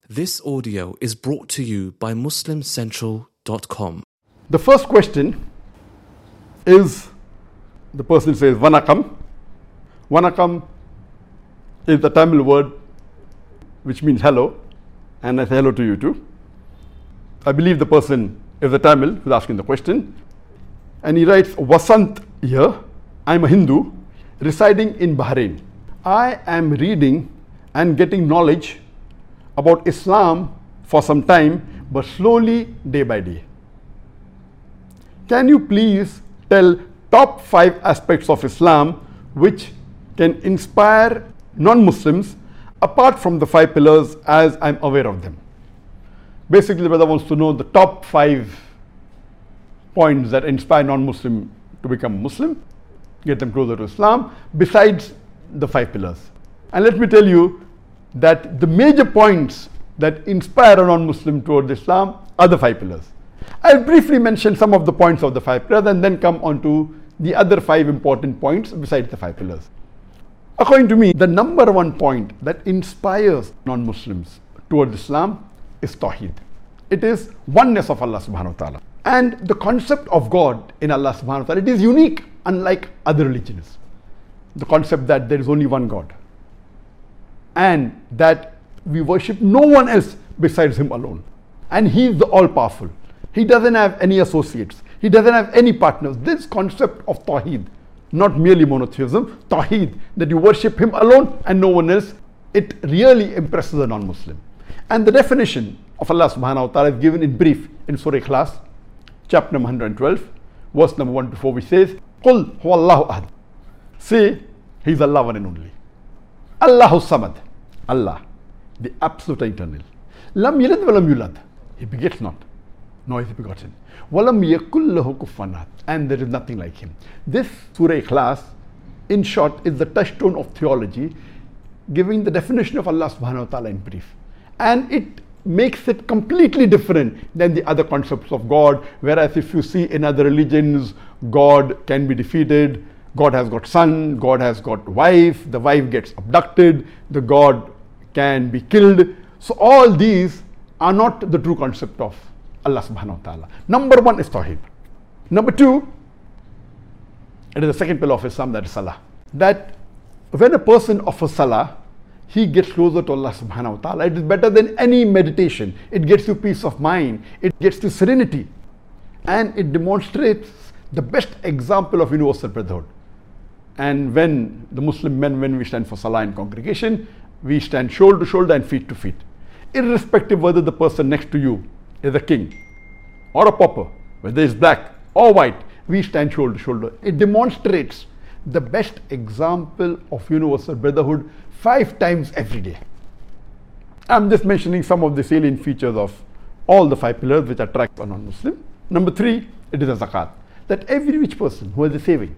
This audio is brought to you by MuslimCentral.com. The first question is, the person says, Vanakam. Vanakam is the Tamil word which means hello, and I say hello to you too. I believe the person is a Tamil who's asking the question. And he writes, Vasant here, I'm a Hindu residing in Bahrain. I am reading and getting knowledge about Islam for some time, but slowly, day by day. Can you please tell top 5 aspects of Islam which can inspire non-Muslims apart from the 5 pillars as I'm aware of them? Basically, the brother wants to know the top 5 points that inspire non-Muslim to become Muslim, get them closer to Islam, besides the 5 pillars. And let me tell you that the major points that inspire a non-Muslim toward Islam are the 5 pillars. I'll briefly mention some of the points of the 5 pillars and then come on to the other 5 important points besides the 5 pillars. According to me, the number 1 point that inspires non-Muslims toward Islam is Tawheed. It is oneness of Allah subhanahu wa ta'ala. And the concept of God in Allah subhanahu wa ta'ala, it is unique unlike other religions. The concept that there is only one God, and that we worship no one else besides Him alone. And He is the all-powerful. He doesn't have any associates. He doesn't have any partners. This concept of Tawheed, not merely monotheism, Tawheed, that you worship Him alone and no one else, it really impresses a non-Muslim. And the definition of Allah subhanahu wa ta'ala is given in brief in Surah Ikhlas, chapter number 112, verse number 1 to 4, which says, Qul huwallahu ahad. Say, He is Allah one and only. Allahu samad. Allah, the absolute eternal. Lam yalid wa lam yulad. He begets not, nor is he begotten. Walam yakul lahu kufuwan ahad. And there is nothing like Him. This Surah Ikhlas, in short, is the touchstone of theology, giving the definition of Allah subhanahu wa ta'ala in brief. And it makes it completely different than the other concepts of God, whereas if you see in other religions, God can be defeated, God has got son, God has got wife, the wife gets abducted, the God can be killed. So all these are not the true concept of Allah subhanahu wa ta'ala. Number 1 is Tawheed. Number 2, it is the second pillar of Islam, that is Salah. That when a person offers Salah, he gets closer to Allah subhanahu wa ta'ala. It is better than any meditation. It gets you peace of mind. It gets you serenity. And it demonstrates the best example of universal brotherhood. And when the Muslim men, when we stand for Salah in congregation, we stand shoulder to shoulder and feet to feet. Irrespective whether the person next to you is a king or a pauper, whether it's black or white, we stand shoulder to shoulder. It demonstrates the best example of universal brotherhood 5 times every day. I'm just mentioning some of the salient features of all the 5 pillars which attract a non-Muslim. Number 3, it is a zakat. That every rich person who has a saving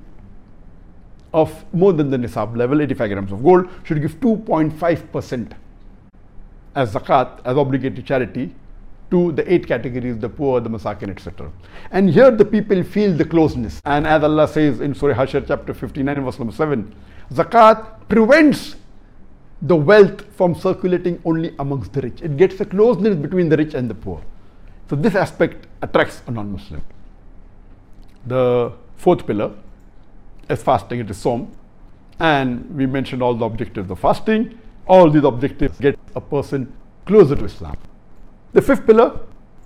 of more than the nisab level, 85 grams of gold, should give 2.5% as zakat, as obligatory charity, to the 8 categories, the poor, the masakin, etc. And here the people feel the closeness. And as Allah says in Surah Hashr chapter 59 verse number 7, zakat prevents the wealth from circulating only amongst the rich. It gets a closeness between the rich and the poor. So this aspect attracts a non-Muslim. The 4th pillar is fasting, it is Som. And we mentioned all the objectives of fasting. All these objectives get a person closer to Islam. The 5th pillar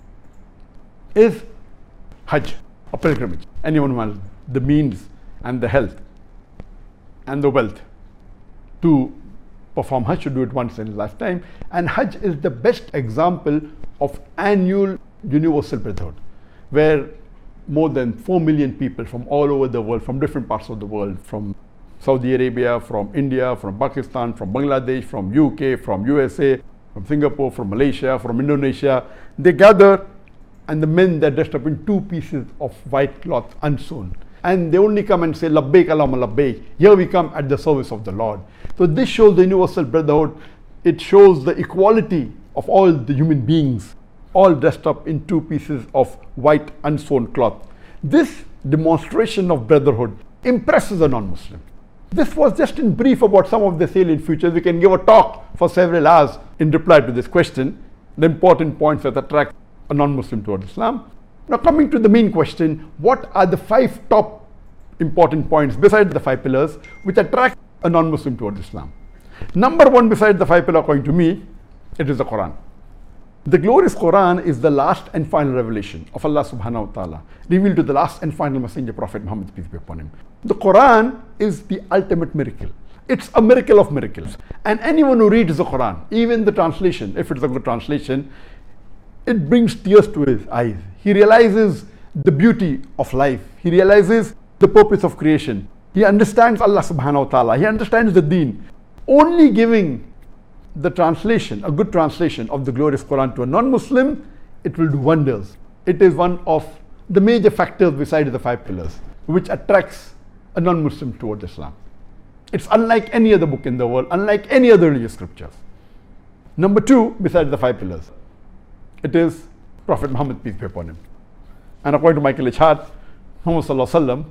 is Hajj, a pilgrimage. Anyone who has the means and the health and the wealth to perform Hajj should do it once in his lifetime. And Hajj is the best example of annual universal brotherhood, where more than 4 million people from all over the world, from different parts of the world, from Saudi Arabia, from India, from Pakistan, from Bangladesh, from UK, from USA, from Singapore, from Malaysia, from Indonesia, they gather, and the men, they're dressed up in 2 pieces of white cloth unsewn. And they only come and say, Labbaik Allahumma Labbaik. Here we come at the service of the Lord. So this shows the universal brotherhood. It shows the equality of all the human beings, all dressed up in 2 pieces of white unsewn cloth. This demonstration of brotherhood impresses a non-Muslim. This was just in brief about some of the salient features. We can give a talk for several hours in reply to this question. the important points that attract a non-Muslim towards Islam. Now coming to the main question, what are the 5 top important points beside the 5 pillars which attract a non-Muslim towards Islam? Number 1 beside the 5 pillars, according to me, it is the Quran. The glorious Quran is the last and final revelation of Allah subhanahu wa ta'ala, revealed to the last and final messenger, Prophet Muhammad, peace be upon him. The Quran is the ultimate miracle. It's a miracle of miracles. And anyone who reads the Quran, even the translation, if it's a good translation, it brings tears to his eyes. He realizes the beauty of life. He realizes the purpose of creation. He understands Allah subhanahu wa ta'ala. He understands the deen. Only giving the translation, a good translation of the glorious Quran to a non-Muslim, it will do wonders. It is one of the major factors beside the 5 pillars which attracts a non-Muslim towards Islam. It's unlike any other book in the world, unlike any other religious scriptures. Number 2, besides the 5 pillars, it is Prophet Muhammad, peace be upon him. And according to Michael H. Hart, Muhammad sallallahu alaihi wasallam,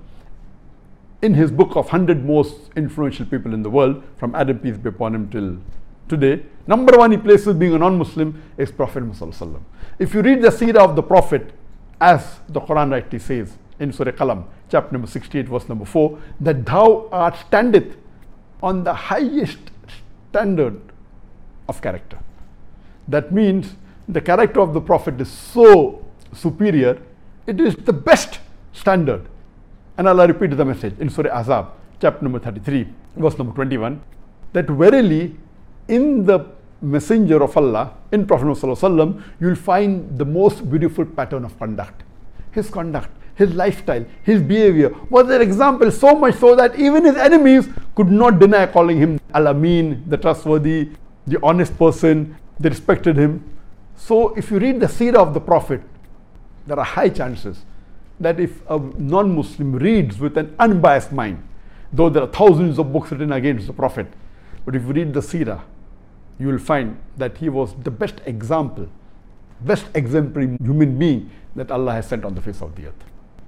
in his book of 100 most influential people in the world, from Adam, peace be upon him, till today, number 1 he places being a non-Muslim is Prophet Muhammad sallallahu alaihi wasallam. If you read the seerah of the Prophet, as the Quran rightly says in Surah Qalam, chapter number 68, verse number 4, that thou art standeth on the highest standard of character. That means the character of the Prophet is so superior, it is the best standard. And Allah repeated the message in Surah Azab, chapter number 33, verse number 21, that verily in the messenger of Allah, in Prophet Muhammad, you will find the most beautiful pattern of conduct. His conduct, his lifestyle, his behavior was an example, so much so that even his enemies could not deny calling him Al-Amin, the trustworthy, the honest person. They respected him. So if you read the seerah of the Prophet, there are high chances that if a non-Muslim reads with an unbiased mind, though there are thousands of books written against the Prophet, but if you read the seerah, you will find that he was the best example, best exemplary human being that Allah has sent on the face of the earth.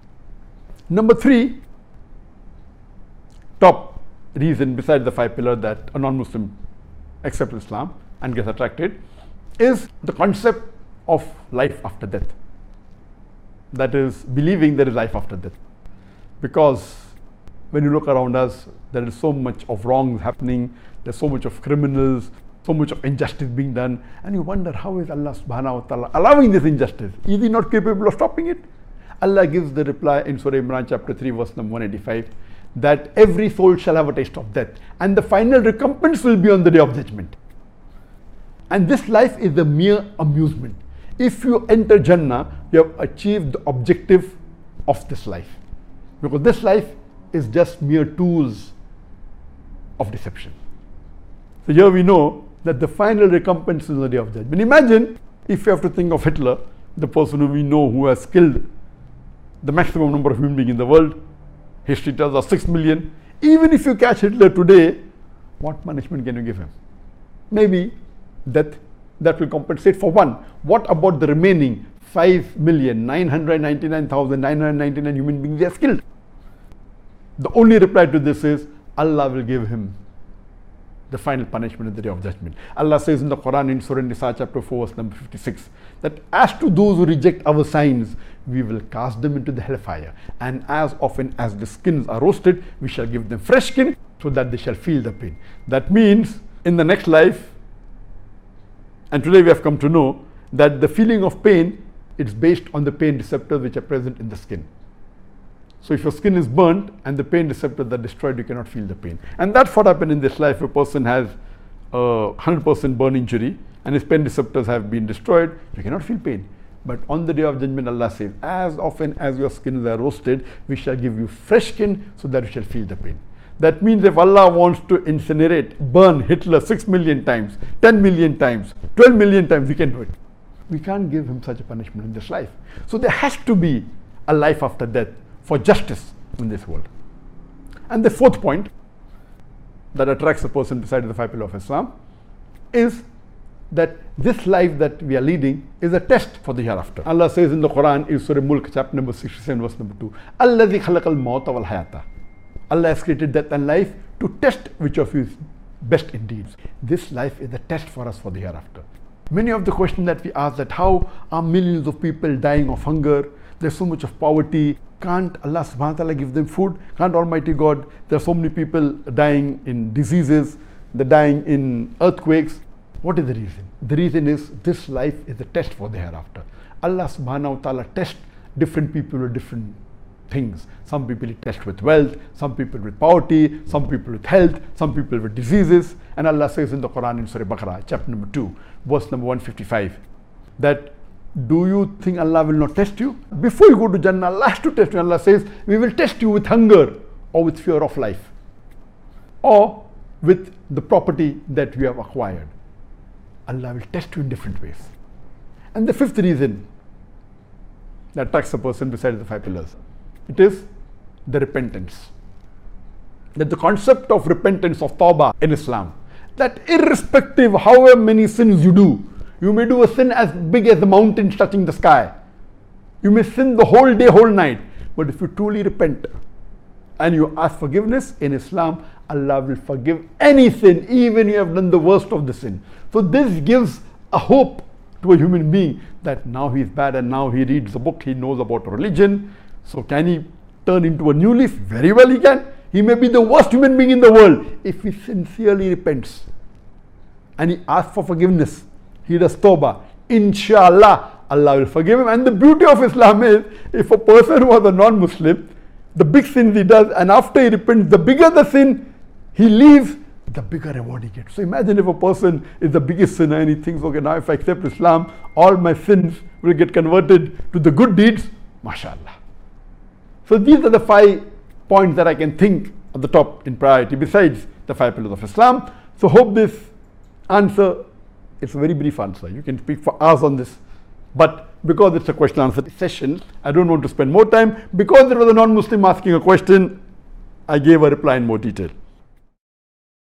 Number 3, top reason besides the 5 pillars that a non-Muslim accepts Islam and gets attracted is the concept of life after death. That is, believing there is life after death. Because when you look around us, there is so much of wrongs happening, there's so much of criminals, so much of injustice being done, and you wonder, how is Allah subhanahu wa ta'ala allowing this injustice? Is he not capable of stopping it? Allah gives the reply in Surah Imran chapter 3 verse number 185, that every soul shall have a taste of death and the final recompense will be on the day of judgment. And this life is a mere amusement. If you enter Jannah, you have achieved the objective of this life, because this life is just mere tools of deception. So here we know that the final recompense is on the day of judgment. Imagine if you have to think of Hitler, the person who we know who has killed the maximum number of human beings in the world. History tells us 6 million. Even if you catch Hitler today, what punishment can you give him? Maybe death. That will compensate for one. What about the remaining 5,999,999 human beings he has killed? The only reply to this is Allah will give him the final punishment at the day of judgment. Allah says in the Quran in Surah Nisa chapter 4 verse number 56 that as to those who reject our signs, we will cast them into the hellfire, and as often as the skins are roasted, we shall give them fresh skin so that they shall feel the pain. That means in the next life, and today we have come to know that the feeling of pain is based on the pain receptors which are present in the skin. So if your skin is burnt and the pain receptors are destroyed, you cannot feel the pain. And that's what happened in this life. A person has a 100% burn injury and his pain receptors have been destroyed, you cannot feel pain. But on the day of judgment, Allah says, as often as your skins are roasted, we shall give you fresh skin so that you shall feel the pain. That means if Allah wants to incinerate, burn Hitler 6 million times, 10 million times, 12 million times, we can do it. We can't give him such a punishment in this life. So there has to be a life after death for justice in this world. And the 4th point that attracts a person beside the 5 pillars of Islam is that this life that we are leading is a test for the hereafter. Allah says in the Quran, in Surah Mulk, chapter number 67, verse number 2, Alladhi khalaqal mawta wal hayata. Allah has created death and life to test which of you is best in deeds. This life is a test for us for the hereafter. Many of the questions that we ask, that how are millions of people dying of hunger? There's so much of poverty. Can't Allah subhanahu wa ta'ala give them food? Can't Almighty God? There are so many people dying in diseases, they're dying in earthquakes. What is the reason? The reason is this life is a test for the hereafter. Allah subhanahu wa ta'ala tests different people with different things. Some people he tests with wealth, some people with poverty, some people with health, some people with diseases. And Allah says in the Quran in Surah Baqarah, chapter number 2, verse number 155, that do you think Allah will not test you? Before you go to Jannah, Allah has to test you. Allah says, we will test you with hunger or with fear of life or with the property that you have acquired. Allah will test you in different ways. And the fifth reason that attracts a person besides the 5 pillars, it is the repentance. That the concept of repentance, of tawbah in Islam, that irrespective of however many sins you do, you may do a sin as big as the mountains touching the sky. You may sin the whole day, whole night. But if you truly repent and you ask forgiveness, in Islam, Allah will forgive any sin, even you have done the worst of the sin. So this gives a hope to a human being that now he is bad and now he reads the book, he knows about religion. So can he turn into a new leaf? Very well he can. He may be the worst human being in the world. If he sincerely repents and he asks for forgiveness, he does tawbah, inshallah, Allah will forgive him. And the beauty of Islam is, if a person was a non-Muslim, the big sins he does, and after he repents, the bigger the sin he leaves, the bigger reward he gets. So imagine if a person is the biggest sinner and he thinks, okay, now if I accept Islam, all my sins will get converted to the good deeds, mashallah. So these are the 5 points that I can think at the top in priority besides the 5 pillars of Islam. So hope this answer, it's a very brief answer. You can speak for hours on this. But because it's a question answer session, I don't want to spend more time. Because there was a non-Muslim asking a question, I gave a reply in more detail.